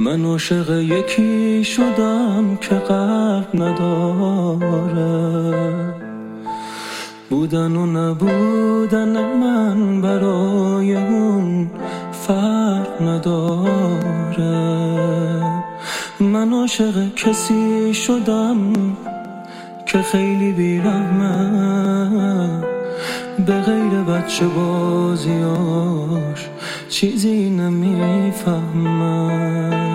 من عاشق یکی شدم که قلب نداره، بودن و نبودن من برای اون فرق نداره. من عاشق کسی شدم که خیلی بی‌رحمه، به غیر بچه بازیاش چیزی نمیفهمم.